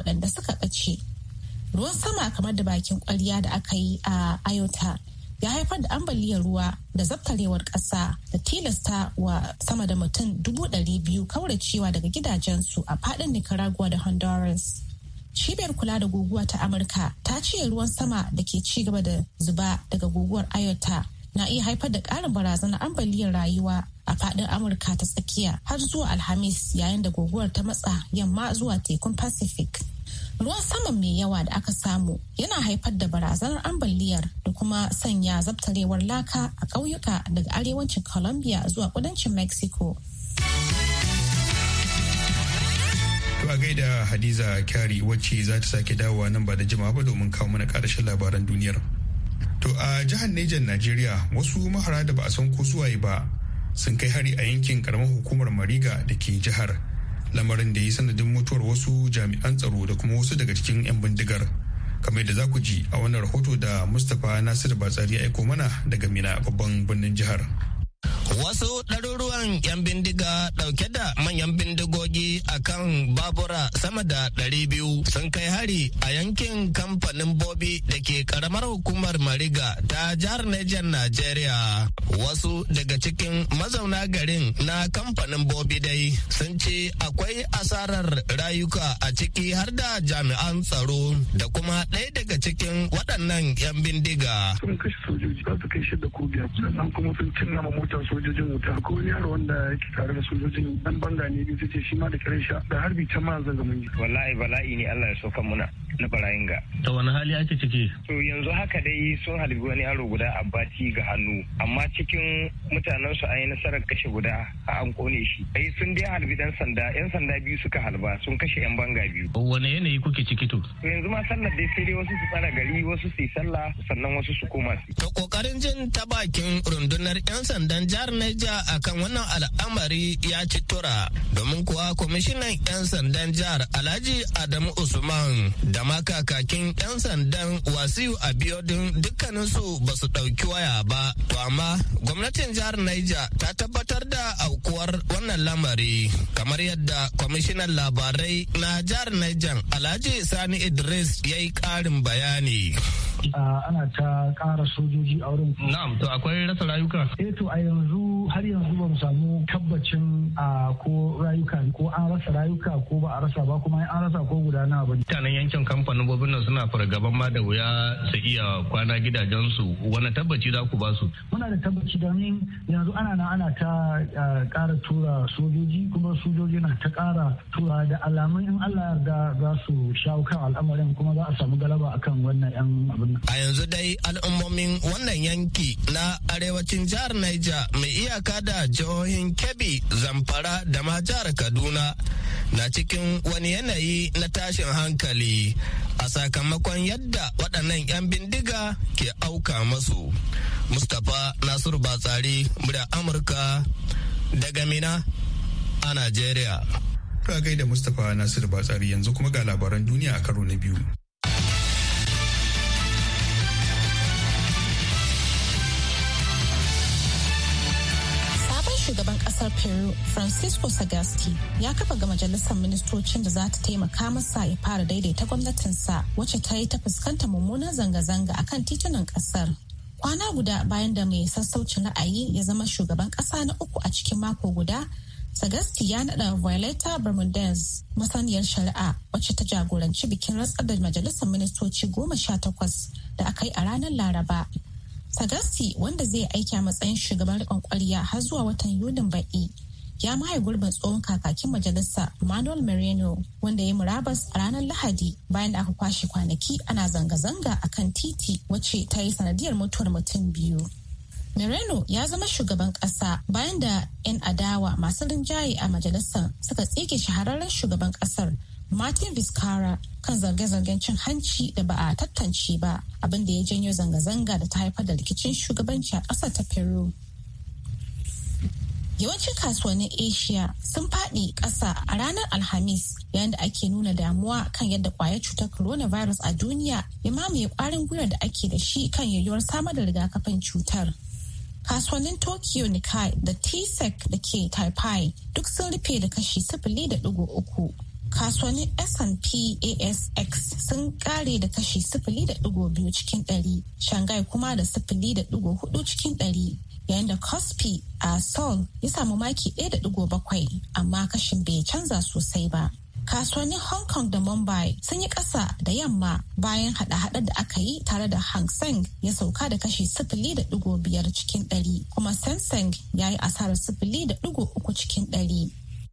waɗanda suka ɓace. Ruwan sama kamar da bakin ƙwarya da aka yi a Ayota ya haifar da ambaliyar ruwa da zabtarewar ƙasa da tilasta wa sama da mutum 200,000 kauracewa daga gidajensu a faɗin Nicaragua da Honduras. Cibiyar kula da guguwa ta Amurka ta ce ruwan sama da ke ci gaba da zuba daga guguwar Ayota na iya haifar da ƙarin barazanar ambaliyar rayuwa a faɗin Amurka ta tsakiya har zuwa Alhamis yayin da guguwar ta matsa yamma zuwa tekun Pacific. Ruwan saman mai yawa da aka samu yana haifar da barazanar ambaliyar da kuma sanya zabtarewar laka a ƙauyuka daga arewacin Colombia zuwa kudancin Mexico. To a gaida Hadiza Kyari wacce za ta sake dawowa nan ba da jimawa ba domin kawo mana ƙarshen labaran duniyar. To a jihar Nijar Najeriya wasu mahara da ba a san ko suwaye ba sun kai hari a yankin karamar hukumar Mariga da ke jihar. Lamarin da ya sanadin mutuwar wasu jami'an tsaro da kuma wasu daga cikin 'yan bindigar kamar da za ku ji a wannan rahoto da Mustapha Nasir Batsari ya aiko mana daga Mina babban birnin jihar. Wasu ɗaruruwan 'yan bindiga ɗauke da manyan bindigogi a kan babura sama da 200 sun kai hari a yankin kamfanin Bobi da ke ƙaramar hukumar Mariga ta jihar Nijar Najeriya. Wasu daga cikin mazauna garin na kamfanin Bobi dai sun ce akwai asarar rayuka a ciki har da jami'an tsaro da kuma ɗaya daga cikin waɗannan 'yan bindiga. Sun kashe sojoji za su kai 6 ko 5 sannan kuma sun cinna motar sojojin wuta ko wani yaro wanda yake tare da sojojin dan banga ne biyu ce shi ma da karen sha da harbi ta ma zaga mun yi wallahi bala'i ne Allah ya so kan muna na barayin ga ta wani hali ake ciki to yanzu haka dai sun halbi wani yaro guda a bati ga hannu amma cikin mutanen su an yi nasarar kashe guda a an kone shi sun dai halbi dan sanda yan sanda biyu suka halba sun kashe yan banga biyu wani yanayi kuke ciki to yanzu ma sallar dai sai dai wasu su tsara gari wasu su yi sallah sannan wasu su koma su to kokarin jin ta bakin rundunar yan sandan jihar Niger akan wannan al'amari ya ci tura domin kuwa kwamishinan 'yan sandan jihar Alhaji Adamu Usman da makakakin 'yan sandan Wasiu Abiodun dukkaninsu ba su ɗauki waya ba. To amma gwamnatin jihar Niger ta tabbatar da aukuwar wannan lamari kamar yadda kwamishinan labarai na jihar Niger Alhaji Sani Idris ya yi ƙarin bayani. Ana ta ƙara sojoji a wurin. Na'am, to akwai rasa rayuka? To a yanzu har yanzu ba mu samu tabbacin ko rayuka ko an rasa rayuka ko ba a rasa ba kuma an rasa ko guda nawa ba. Mutanen yankin kamfanin bobin nan suna fargaban ma da wuya su iya kwana gidajensu. Wani tabbaci za ku ba su? Muna da tabbaci domin yanzu ana ta ƙara tura sojoji kuma sojoji na ta ƙara tura da alamun in Allah yarda za su shawo kan al'amarin kuma za a samu galaba akan wannan 'yan abin. A yanzu dai al'ummomin wannan yanki na arewacin jihar Niger mai iyaka da jihohin Kebbi, Zamfara da ma jihar Kaduna na cikin wani yanayi na tashin hankali a sakamakon yadda waɗannan 'yan bindiga ke auka masu. Mustapha Nasiru Batsari, murya Amurka daga Mina a Najeriya. Ta gaida Mustapha Nasiru Batsari yanzu kuma ga labaran duniya a karo na biyu. Shugaban kasar Peru Francisco Sagasti ya kafa ga majalisar ministocin da za ta taimaka masa ya fara daidaita gwamnatinsa wacce ta yi ta fuskanta mummunan zanga-zanga akan titunan kasar. Kwana guda bayan da mai sassaucin ra'ayi ya zama shugaban kasa na 3 a cikin mako guda, Sagasti ya naɗa Violeta Bermudez masaniyar shari'a wacce ta jagoranci bikin rantsar da majalisar ministoci 18 da aka yi a ranar Laraba. Sagasti wanda zai aiki a matsayin shugaban riƙon ƙwarya har zuwa watan Yulin baɗi ya maye gurbin tsohon kakakin majalisa Manuel Moreno wanda ya murabas a ranar Lahadi bayan da aka kwashe kwanaki ana zanga-zanga a kan titi wacce ta yi sanadiyar mutuwar mutum 2. Moreno ya zama shugaban ƙasa bayan da 'yan adawa masu rinjaye a majalisar suka tsige shahararren shugaban ƙasar Martin Vizcarra kan zarge-zargen cin hanci da ba a tantance ba abin da ya janyo zanga-zanga da ta haifar da rikicin shugabanci a ƙasar ta Peru. Yawancin kasuwannin Asia sun faɗi ƙasa a ranar Alhamis yayin da ake nuna damuwa kan yadda ƙwayar cutar coronavirus a duniya ya mamaye ƙwarin gwiwar da ake da shi kan yiwuwar samar da rigakafin cutar. Kasuwannin Tokyo Nikkei da Tsek da ke Taipei duk sun rufe da kashi 0.3. Kasuwannin S&P ASX sun kare da kashi 0.2 cikin 100, Shanghai kuma da 0.4 cikin 100, yayin da Kospi a Seoul ya samu maki 1.7, amma kashin bai canza sosai ba. Kasuwannin Hong Kong da Mumbai sun yi ƙasa da yamma bayan hada-hadar da aka yi tare da Hang Seng ya sauka da kashi 0.5 cikin 100, kuma Seng ya yi asarar 0.3 cikin 100.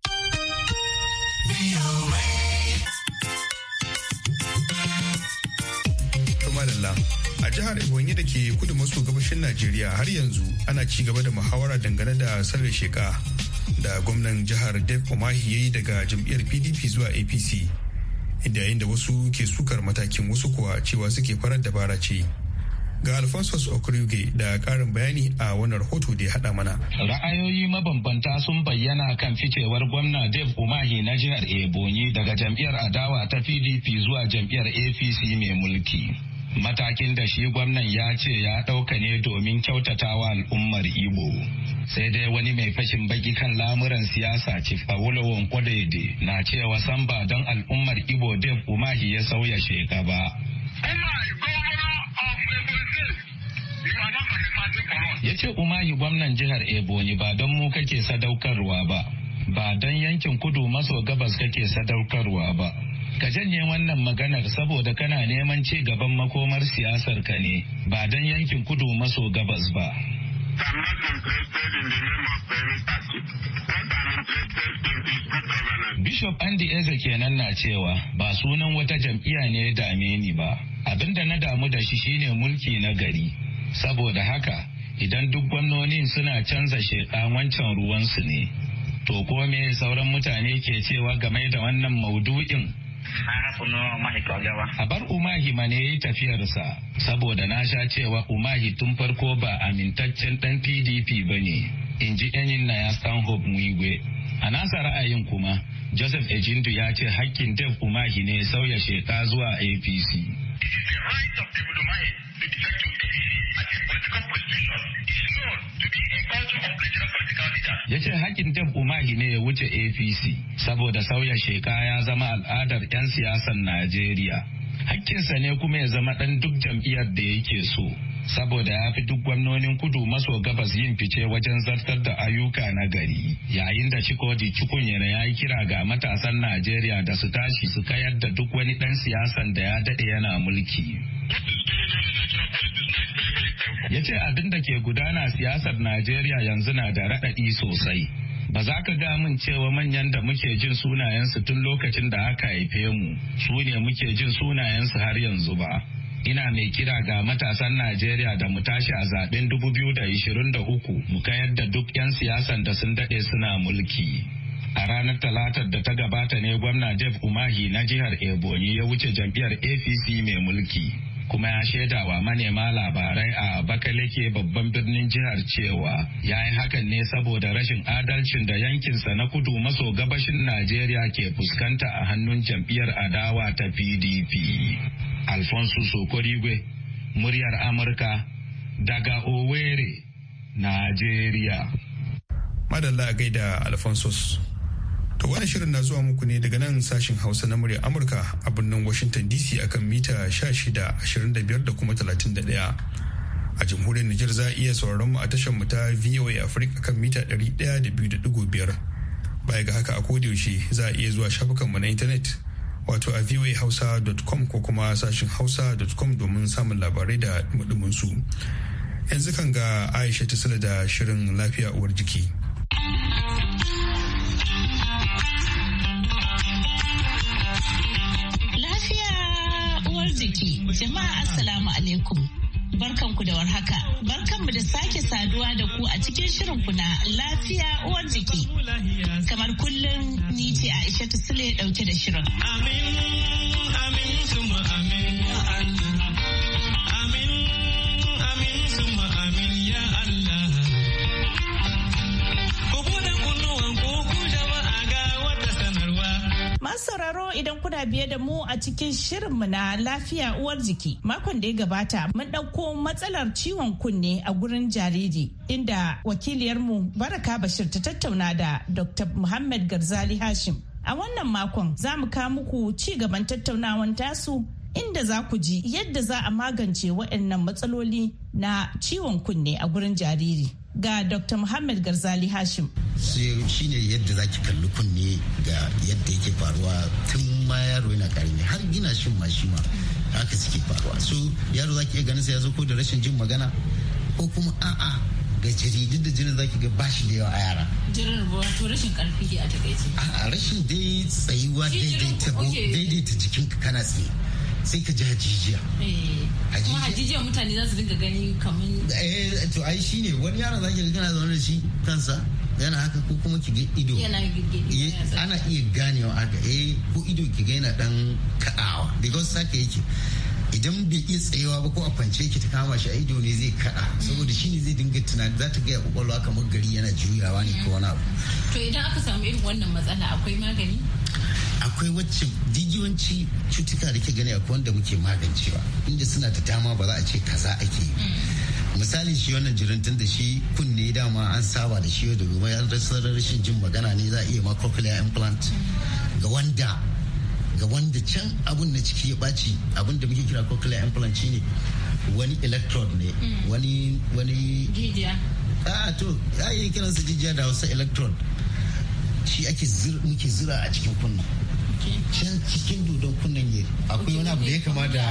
A jihar Ebonyi da ke kudu maso gabashin Najeriya har yanzu ana ci gaba da muhawara dangane da sauya sheka da gwamnan jihar Dave Umahi ya yi daga jam'iyyar PDP zuwa APC, inda yayin da wasu ke sukar matakin, wasu kuwa cewa suke farar dabara ce. Ga Alphonsus Okurige da ƙarin bayani a wannan rahoto da ya haɗa mana. Ra'ayoyi mabambanta sun bayyana kan ficewar gwamna Dave Umahi na jihar Ebonyi daga jam'iyyar adawa ta PDP zuwa jam'iyyar APC mai mulki. Matakin da shi gwamnan ya ce ya ɗauka ne domin kyautatawa al'ummar Igbo. Sai dai wani mai fashin baki kan lamuran siyasa Chief Awolowo Kodede na cewa san ba don al'ummar Igbo Dave Umahi ya sauya sheka ba. Ya ce Umahi gwamnan jihar Ebonyi ba don mu kake sadaukarwa ba don yankin kudu maso gabas kake sadaukarwa ba. Ka janye wannan maganar saboda kana neman ci gaban makomar siyasar ka ne, ba don yankin kudu maso gabas ba. Bishop Andy Eze kenan na cewa ba sunan wata jam'iyya ne ya dame ni ba. Abinda na damu da shi shine mulki na gari. Saboda haka, idan duk gwamnonin suna canza sheka wancan ruwansu ne. To ko me sauran mutane ke cewa game da wannan maudu'in? A bar Umahi ma ne ya yi tafiyarsa, saboda na sha cewa Umahi tun farko ba amintaccen ɗan PDP ba ne, in ji ɗanin na ya Stanhope Mwigwe. A nasa ra'ayin kuma, Joseph Ejindu ya ce hakkin Dave Umahi ne sauya sheka zuwa APC. Ya ce hakin Dave Umahi ne ya wuce APC saboda sauya sheka ya zama al'adar 'yan siyasar Najeriya. Hakkinsa ne kuma ya zama ɗan duk jam'iyyar da yake so, saboda ya fi duk gwamnonin kudu maso gabas yin fice wajen zartar da ayyuka na gari. Yayin da Chikodi Chukwunyere ya yi kira ga matasan Najeriya da su tashi su kayar da duk wani ɗan siyasan da ya daɗe yana mulki. Ya ce abin da ke gudana siyasar Najeriya yanzu na da raɗaɗi sosai. Ba za ka ga min cewa manyan da muke jin sunayensu tun lokacin da aka haife mu, su ne muke jin sunayensu har yanzu ba. Ina mai kira ga matasan Najeriya da mu tashi a zaben 2023 mu kayar da duk 'yan siyasan da sun daɗe suna mulki. A ranar Talatar da ta gabata ne gwamna Dave Umahi na jihar Ebonyi ya wuce jam'iyyar APC mai mulki. Kuma ya shaida wa manema labarai a Abakaleke babban birnin jihar cewa ya yi hakan ne saboda rashin adalcin da yankinsa na kudu maso gabashin Najeriya ke fuskanta a hannun jam'iyyar adawa ta PDP. Alfonso Sokorigwe, muryar Amurka, daga Owerri, Najeriya. Madalla gaida Alfonso. To wani shirin na zuwa muku ne daga nan sashin Hausa na muryar Amurka a birnin Washington DC akan mita 16, 25 da kuma 31. A jamhuriyar Nijar za a iya sauraron mu a tashar mu ta VOA Africa akan mita 102.5. Baya ga haka a kodayaushe za a iya zuwa shafukan mu na intanet wato a voahausa.com ko kuma sashin hausa.com domin samun labarai da dumin su. Yanzu kan ga Aisha Tisila da shirin lafiya uwar jiki. Jiki. Jama'a assalamu alaikum. Barkanku da warhaka. Barkanmu da sake saduwa da ku a cikin shirinku na lafiya uwar jiki. Kamar kullum ni ce Aisha Sule dauke da shirin. Amin, amin, summa amin ya Allah. Amin, amin, summa amin ya Allah. Ku bude kunnuwan ku jama'a ga wata sanarwa. Masu sauraro idan kuna biye da mu a cikin shirinmu na lafiya uwar jiki. Makon da ya gabata mun ɗauko matsalar ciwon kunne a gurin jariri inda wakiliyarmu Baraka Bashir ta tattauna da Dr. Muhammad Garzali Hashim A wannan makon za mu kawo muku ci gaban tattaunawan tasu inda za ku ji yadda za a magance waɗannan matsaloli na ciwon kunne a gurin jariri. Ga Dr. Muhammad Garzali Hashim. Shi ne yadda za ki kalli kunne ga yadda yake faruwa tun ma yaro yana ƙarami har gina shin ma shi ma haka suke faruwa. So yaro za ki iya ganin sa ya zo ko da rashin jin magana ko kuma a'a ga jiri, duk da jirin za ki ga bashi da yawa a yara. Jirin wato rashin ƙarfi dai a takaice. A'a rashin dai tsayuwa daidaita jikinka kana tsaye. Sai ka ji hajijiya. Kuma hajijiya mutane za su dinga gani kamar. To ai shi ne wani yaron za ki ga kana zaune da shi kansa yana haka ko kuma ki ga ido. Ana iya ganewa haka ko ido ki ga yana dan kaɗawa because haka yake. Idan bai iya tsayewa ba ko a kwance ki ta kama shi a ido ne zai kaɗa saboda shi ne zai dinga tunani za ta gaya kwakwalwa kamar gari yana juyawa ne ko wani abu. To idan aka samu irin wannan matsala akwai magani? Akwai wacce digiyawanci cutuka da ke gani akwai wanda muke magancewa inda suna da dama ba za a ce kaza ake yi. Misali shi wannan jirintun da shi kunne dama an saba da shi da gobe an rasa rashin jin magana ne za a iya ma cochlear implant ga wanda can abun na ciki ya ɓaci abun da muke kira cochlear implant shine wani electrode ne wani jijiya to ya yi kiransa jijiya da wasu electrode shi muke zira a cikin kunna can cikin dodon kunnen ne akwai wani abu da ya kama da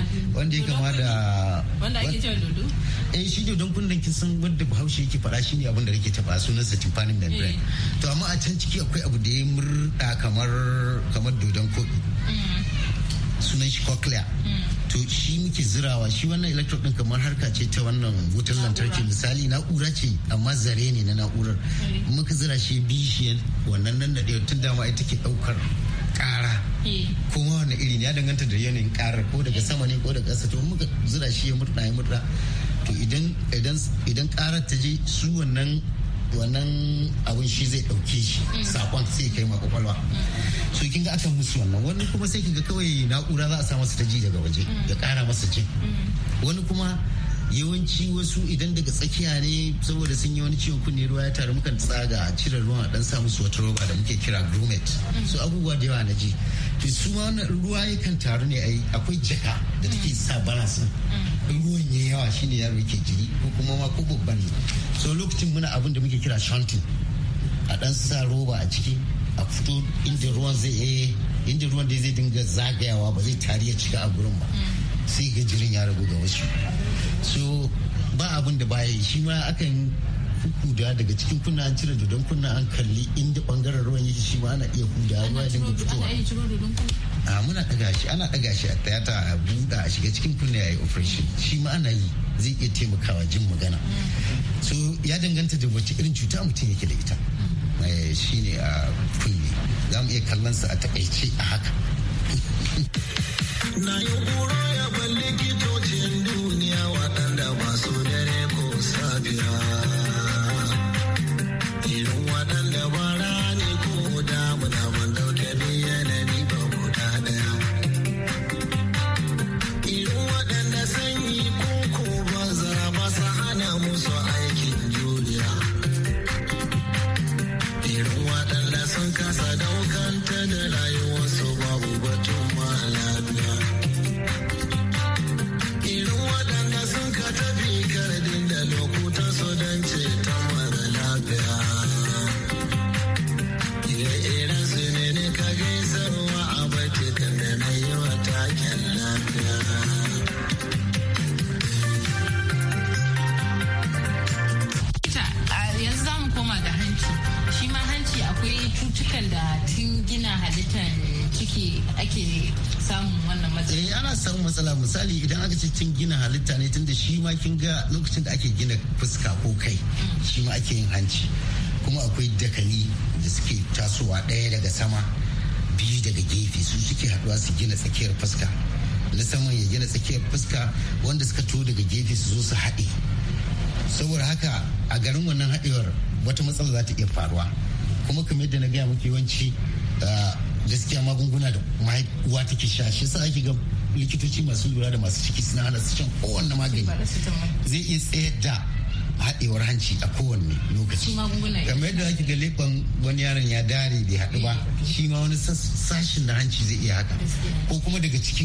wanda ake cewa dodo shi dodon kunnen kin san wanda Bahaushe yake faɗa shine abin da nake taba sunan sa tympanic membrane to amma a can ciki akwai abu da ya murda kamar dodon koɗi sunan shi cochlea to shi muke zirawa shi wannan electrode din kamar harka ce ta wannan wutar lantarki misali na'ura ce amma zare ne na na'urar muka zira shi bishiyan wannan nan da tun dama ita ke daukar kara kuma wani iri ne ya danganta da yanayin karar ko daga sama ne ko daga ƙasa to muka zira shi ya murda to idan karar ta je su wannan abun shi zai dauke shi sakon sai kai ma kwakwalwa so kin ga akan musu wani kuma sai kin ga kawai na'ura za a sa masa ta ji daga waje ya kara masa ji wani kuma yawanci wasu idan daga tsakiya ne saboda sun yi wani ciwon kunne ruwa ya taru mukan tsaga a cire ruwan a dan sa musu wata roba da muke kira grommet so abubuwa da yawa na ji to su ma wannan ruwa yakan taru ne akwai jaka da take sa balance ruwan ya yawa shine yaro yake jiri ko kuma ma ko babban ne so lokacin muna abin da muke kira shunting a dan sa roba a ciki a fito inda ruwan da zai dinga zagayawa ba zai tari ya cika a gurin ba sai ga jirin ya ragu ga wasu so ba abin da baya yi shi ma akan huda daga cikin kunna an cire dodon kunna an kalli inda bangaren ruwan yake shi ma ana iya huda ruwa dinga fitowa muna ana daga shi a tiyata a buɗa a shiga cikin kunna yayi operation shi ma ana yi zai iya taimakawa jin magana so ya danganta da wace irin cuta mutum yake da ita shi ne a kunne za mu iya kallon sa a takaice a haka na yi kura ya ban likitocin duniya waɗanda ba su dare ko safiya irin waɗanda ba rani ko damuna ban dauke ni yanayi ba guda ɗaya irin waɗanda sanyi ko bazara ba su hana musu aikin juriya irin waɗanda sun kasa daukanta da rayuwarsu babu batun ma lafiya irin waɗanda sun ka tafi kardin da lokutan su don ceton mara lafiya ire-iren su ne ka gaisarwa a batikan da na yi wa taken lafiya yanzu za mu koma ga hanci shi ma hanci akwai cutukan da tun gina halittar ciki ake samun wannan matsala. Ana samun matsala misali idan aka ce tun gina halitta ne tun da shi ma kin ga lokacin da ake gina fuska ko kai shi ma ake yin hanci kuma akwai dakali da suke tasowa ɗaya daga sama biyu daga gefe su suke haɗuwa su gina tsakiyar fuska na saman ya gina tsakiyar fuska wanda suka to daga gefe su zo su haɗe saboda haka a garin wannan haɗewar wata matsala za ta iya faruwa kuma kamar yadda na gaya muku yawanci gaskiya magunguna da uwa take sha shi sa ake ga likitoci masu lura da masu ciki suna hana su shan kowanne magani zai iya tsayar da haɗewar hanci a kowanne lokaci. Kamar yadda ake ga leɓen wani yaron ya dare bai haɗu ba, shi ma wani sashin na hanci zai iya haka. Ko kuma daga cikin